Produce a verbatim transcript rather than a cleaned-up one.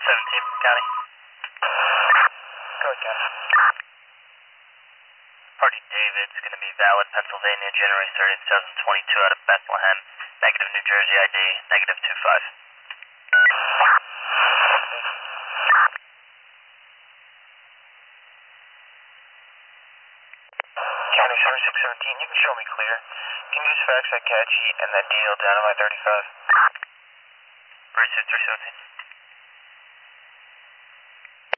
seventeen from County. Go ahead, County. Party David's going to be valid, Pennsylvania, January thirtieth, twenty twenty-two, out of Bethlehem. Negative New Jersey I D, negative two five. County seventy-six seventeen, you can show me clear. Can you just fax that cat sheet and that deal down to my thirty-five? Received three seventeen.